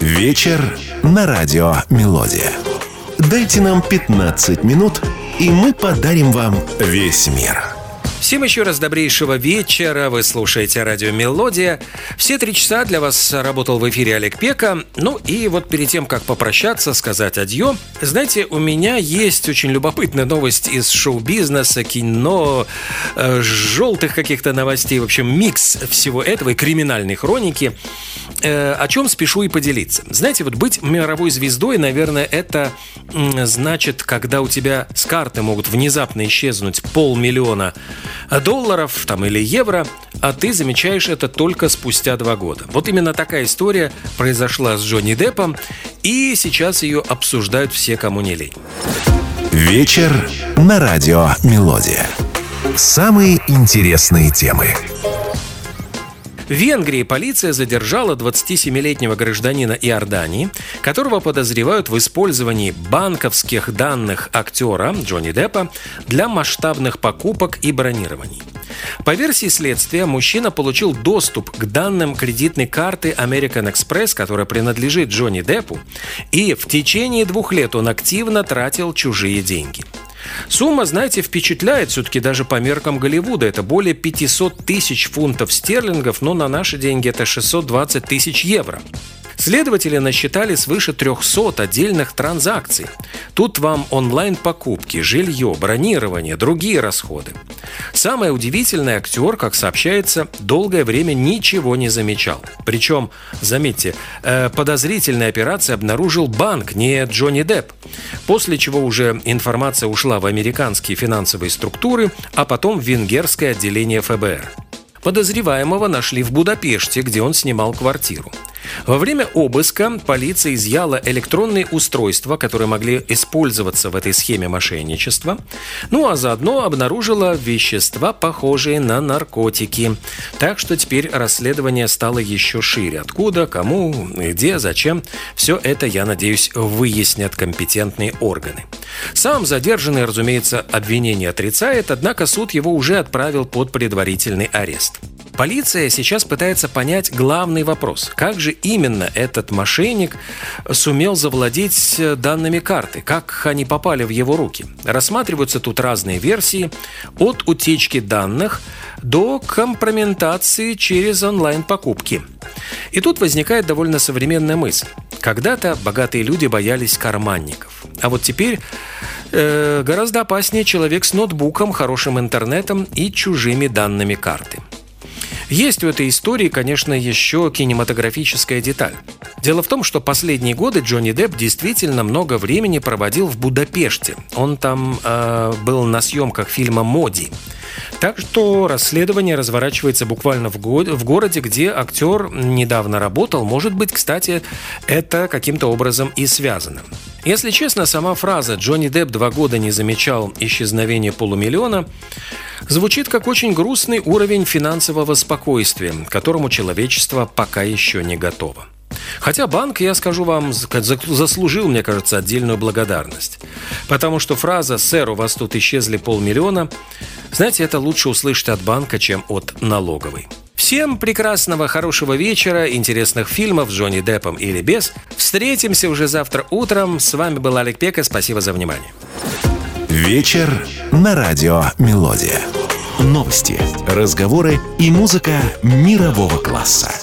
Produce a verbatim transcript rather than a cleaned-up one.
Вечер на радио «Мелодия». Дайте нам пятнадцать минут, и мы подарим вам весь мир. Всем еще раз добрейшего вечера. Вы слушаете радио «Мелодия». Все три часа для вас работал в эфире Олег Пека. Ну и вот перед тем, как попрощаться, сказать адьё, знаете, у меня есть очень любопытная новость из шоу-бизнеса, кино, э, желтых каких-то новостей. В общем, микс всего этого и криминальной хроники. Э, о чем спешу и поделиться. Знаете, вот быть мировой звездой, наверное, это м, значит, когда у тебя с карты могут внезапно исчезнуть полмиллиона долларов там, или евро, а ты замечаешь это только спустя два года. Вот именно такая история произошла с Джонни Деппом, и сейчас ее обсуждают все, кому не лень. Вечер на радио «Мелодия». Самые интересные темы. В Венгрии полиция задержала двадцатисемилетнего гражданина Иордании, которого подозревают в использовании банковских данных актера Джонни Деппа для масштабных покупок и бронирований. По версии следствия, мужчина получил доступ к данным кредитной карты American Express, которая принадлежит Джонни Деппу, и в течение двух лет он активно тратил чужие деньги. Сумма, знаете, впечатляет все-таки даже по меркам Голливуда. Это более пятьсот тысяч фунтов стерлингов, но на наши деньги это шестьсот двадцать тысяч евро. Следователи насчитали свыше трехсот отдельных транзакций. Тут вам онлайн-покупки, жилье, бронирование, другие расходы. Самое удивительное, актер, как сообщается, долгое время ничего не замечал. Причем, заметьте, э, подозрительные операции обнаружил банк, не Джонни Депп. После чего уже информация ушла в американские финансовые структуры, а потом в венгерское отделение эф бэ эр. Подозреваемого нашли в Будапеште, где он снимал квартиру. Во время обыска полиция изъяла электронные устройства, которые могли использоваться в этой схеме мошенничества, ну а заодно обнаружила вещества, похожие на наркотики. Так что теперь расследование стало еще шире. Откуда, кому, где, зачем – все это, я надеюсь, выяснят компетентные органы. Сам задержанный, разумеется, обвинение отрицает, однако суд его уже отправил под предварительный арест. Полиция сейчас пытается понять главный вопрос. Как же именно этот мошенник сумел завладеть данными карты? Как они попали в его руки? Рассматриваются тут разные версии. От утечки данных до компрометации через онлайн-покупки. И тут возникает довольно современная мысль. Когда-то богатые люди боялись карманников. А вот теперь э, гораздо опаснее человек с ноутбуком, хорошим интернетом и чужими данными карты. Есть в этой истории, конечно, еще кинематографическая деталь. Дело в том, что последние годы Джонни Депп действительно много времени проводил в Будапеште. Он там э, был на съемках фильма «Моди». Так что расследование разворачивается буквально в, го- в городе, где актер недавно работал. Может быть, кстати, это каким-то образом и связано. Если честно, сама фраза «Джонни Депп два года не замечал исчезновения полумиллиона» звучит как очень грустный уровень финансового спокойствия, к которому человечество пока еще не готово. Хотя банк, я скажу вам, заслужил, мне кажется, отдельную благодарность. Потому что фраза «Сэр, у вас тут исчезли полмиллиона», знаете, это лучше услышать от банка, чем от налоговой. Всем прекрасного, хорошего вечера, интересных фильмов с Джонни Деппом или без. Встретимся уже завтра утром. С вами был Олег Пека. Спасибо за внимание. Вечер на радио «Мелодия». Новости, разговоры и музыка мирового класса.